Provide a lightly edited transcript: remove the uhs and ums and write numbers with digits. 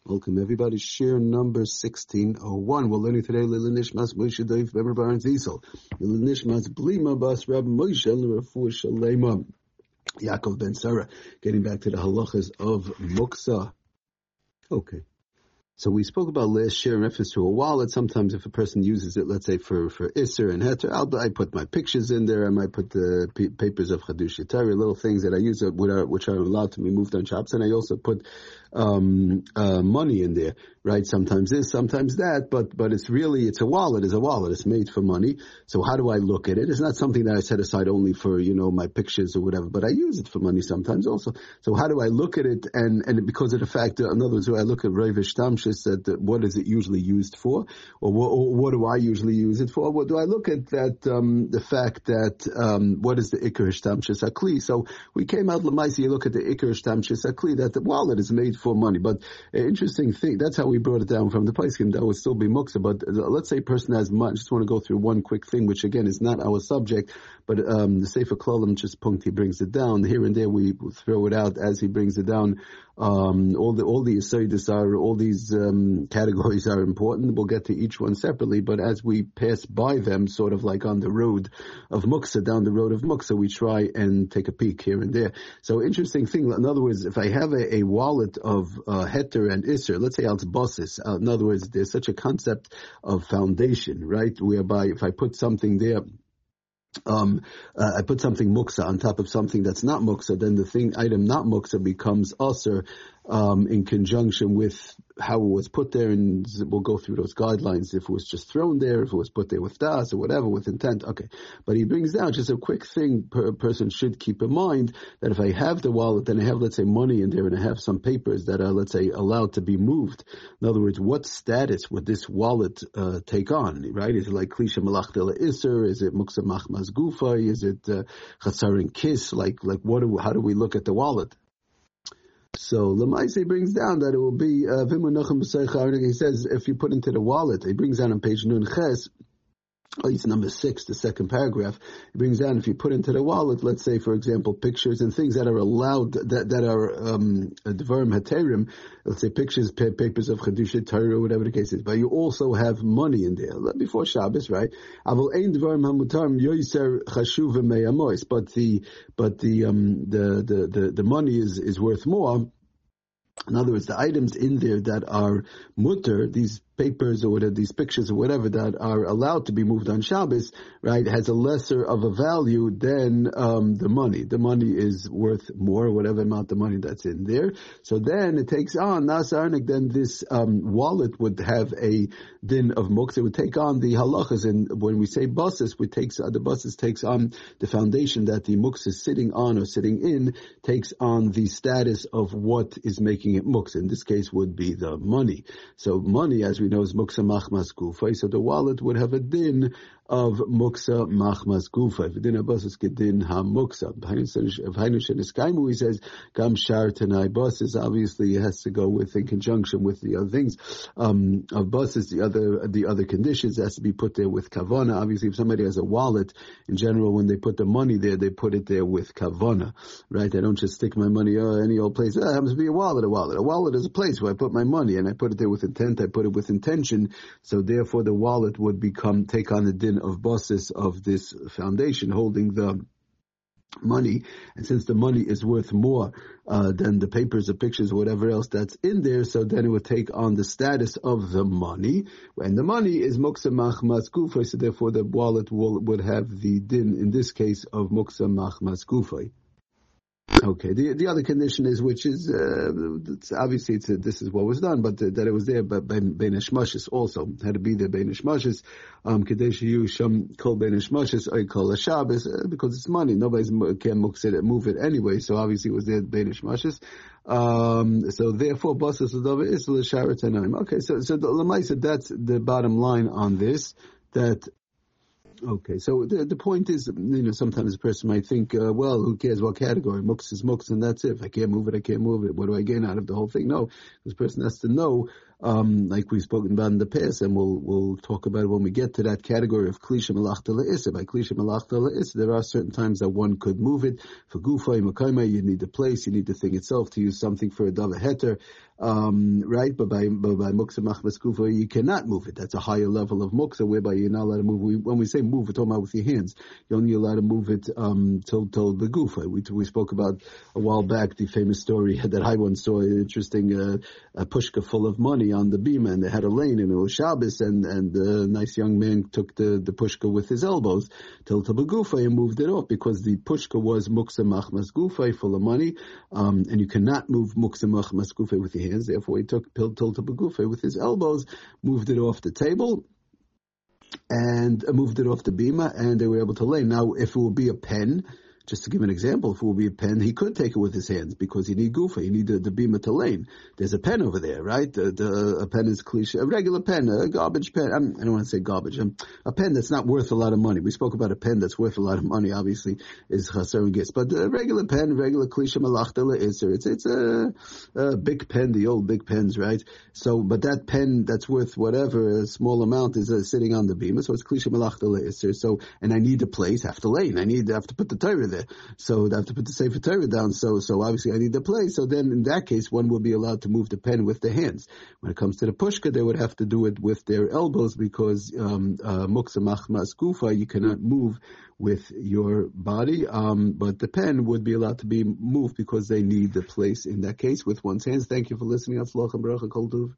Welcome everybody. Share number 1601. We're learning today Lila Nishmas Moshe Dov Beber Baron Ziesel. Lila Nishmas Blima Bas Rab Moshe L'Refu Shalema Yaakov Ben Sarah. Getting back to the halachas of Muksa. Okay. So we spoke about last year in reference to a wallet. Sometimes if a person uses it, let's say for Isser and Heter, I put my pictures in there. I might put the papers of Chadush Yitari, little things that I use which are allowed to be moved on shops. And I also put money in there, right? Sometimes this, sometimes that, but it's a wallet. It's a wallet. It's made for money. So how do I look at it? It's not something that I set aside only for, my pictures or whatever, but I use it for money sometimes also. So how do I look at it? And because of the fact that, in other words, I look at Reivish Tamshis, that what is it usually used for? Or what do I usually use it for? What do I look at that, the fact that, what is the Iker Shtamshis Akli? So we came out Lamaisi, you look at the Iker Shtamshis Akli, that the wallet is made for money. But interesting thing, that's how we brought it down from the Paiskim. That would still be muksa. But let's say a person has money. I just want to go through one quick thing, which again is not our subject, but the Sefer Klolim just punkt, he brings it down. Here and there we throw it out as he brings it down. All the Yesodis are, all these categories are important. We'll get to each one separately, but as we pass by them, sort of like on the road of Muksa, down the road of Muksa, we try and take a peek here and there. So interesting thing, in other words, if I have a wallet of Heter and Isser, let's say Alts Bosses, in other words, there's such a concept of foundation, right? Whereby if I put something there, I put something muksa on top of something that's not muksa, then the item not muksa becomes usr, in conjunction with how it was put there, and we'll go through those guidelines. If it was just thrown there, if it was put there with das or whatever, with intent, okay. But he brings down just a quick thing a person should keep in mind, that if I have the wallet, then I have, let's say, money in there, and I have some papers that are, let's say, allowed to be moved. In other words, what status would this wallet take on, right? Is it like Klisha Malach Dela Isser? Is it Muksa Machmas Gufa? Is it Chasarin Kiss? How do we look at the wallet? So Lamaisi brings down that it will be he says if you put into the wallet, he brings down on page Nun Ches, it's number 6, the second paragraph. It brings down, if you put into the wallet, let's say, for example, pictures and things that are allowed, that are Dvarim Haterim, let's say pictures, papers of Chedusha, Torah, whatever the case is. But you also have money in there before Shabbos, right? Aval ein Dvarim Hamutarim Yoiser Chashuv Me'amois. But the money is worth more. In other words, the items in there that are mutter, these papers or whatever, these pictures or whatever that are allowed to be moved on Shabbos, right, has a lesser of a value than the money. The money is worth more, whatever amount the money that's in there. So then it takes on Nasarnik. Then this wallet would have a din of muksa. It would take on the halachas, and when we say buses, the buses takes on the foundation that the muksa is sitting on or sitting in, takes on the status of what is making it muksa. In this case, would be the money. So money, as we know, is muksa machmas gufa. So the wallet would have a din of muksa machmas gufa. If din abasis gedin ha muksa. If Hainush and Eskaimu, he says gam shar tanai buses. Obviously, it has to go with in conjunction with the other things of buses. The other conditions has to be put there with kavana. Obviously, if somebody has a wallet, in general, when they put the money there, they put it there with kavana, right? I don't just stick my money any old place. It happens to be a wallet. A wallet is a place where I put my money, and I put it there with intent. I put it with intention. So therefore, the wallet would take on the din of basis of this foundation holding the money. And since the money is worth more than the papers or pictures or whatever else that's in there, so then it would take on the status of the money. And the money is muksa machmas gufa, so therefore the wallet would have the din, in this case, of muksa machmas gufa. Okay. The other condition is, which is obviously this is what was done, but that it was there, but bein hashmashis also had to be there bein hashmashis. Kadesh yu sham kol bein hashmashis or kol Shabbos, because it's money. Nobody can move it anyway. So obviously it was there bein hashmashis. So therefore, basis of is l'shara tanaim. Okay. So the lamaisa, that's the bottom line on this. That Okay, so the point is, sometimes a person might think, well, who cares what category? Muktzah is muktzah, and that's it. If I can't move it, I can't move it. What do I gain out of the whole thing? No, this person has to know, like we've spoken about in the past, and we'll talk about it when we get to that category of klisha malachta le'isa. By klisha malachta le'isa, there are certain times that one could move it. For gufay makaima, you need the place, you need the thing itself to use something for a dava heter. Right, but by muktzah machmas gufa, you cannot move it. That's a higher level of muktzah, whereby you're not allowed to move. When we say move, we're talking about with your hands. You're only allowed to move it till the gufa. We spoke about a while back the famous story that I once saw. Interesting, a pushka full of money on the bima, and they had a lane, and it was Shabbos, and the nice young man took the pushka with his elbows till the gufa and moved it off, because the pushka was muktzah machmas gufa, full of money, and you cannot move muktzah machmas gufa with your hands. Therefore, he took Tilta Begufe with his elbows, moved it off the table, and moved it off the bima, and they were able to lay. Now, if it would be a pen, just to give an example, if it would be a pen, he could take it with his hands, because you need gufa, you need the bima to lane. There's a pen over there, right? A pen is cliche, a regular pen, a garbage pen. I don't want to say garbage. A pen that's not worth a lot of money. We spoke about a pen that's worth a lot of money, obviously, is chaser and gets. But a regular pen, regular cliche malachta le'isr, it's a big pen, the old big pens, right? So, but that pen that's worth whatever, a small amount, is sitting on the bima, so it's cliche malachta le'isr. So, and I need a place, have to lane. I have to put the Torah there. So I have to put the Sefer Torah down. So obviously I need the place. So then in that case, one will be allowed to move the pen with the hands. When it comes to the pushka, they would have to do it with their elbows, because muktzah machmas gufa, you cannot move with your body. But the pen would be allowed to be moved because they need the place in that case with one's hands. Thank you for listening. Atzlach and Baruch Kol Tov.